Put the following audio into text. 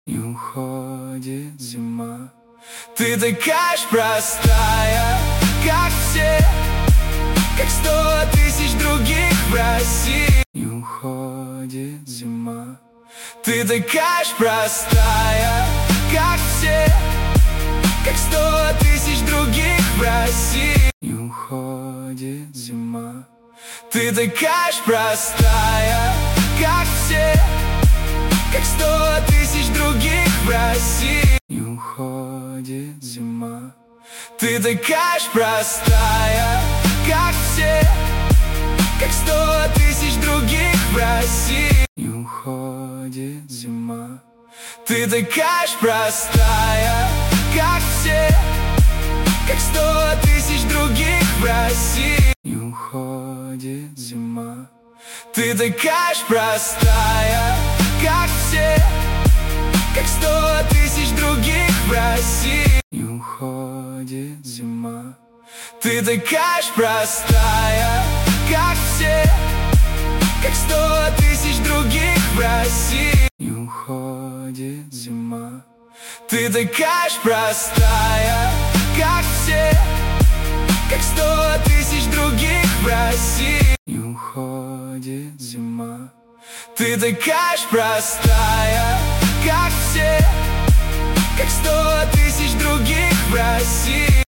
И уходит зима. Ты такая ж простая, как все, как 100 тысяч других в России. И уходит зима. Ты такая ж простая, как все, как 100 тысяч других в России. И уходит зима. Ты такая ж простая, как все, как 100 тысяч других в России. И уходит зима. Ты такая ж простая, как все, как 100 тысяч других в России. И уходит зима. Ты такая ж простая, как все, как 100 тысяч других в России. И уходит зима. Ты такая ж простая, как все, как 100 тысяч других в России. И уходит зима. Ты такая ж простая, как все, как 100 тысяч других в России. И уходит зима. Ты такая ж простая, как все, как 100 тысяч других в России. И уходит зима. Ты такая ж простая, как все, как 100 тысяч других в России.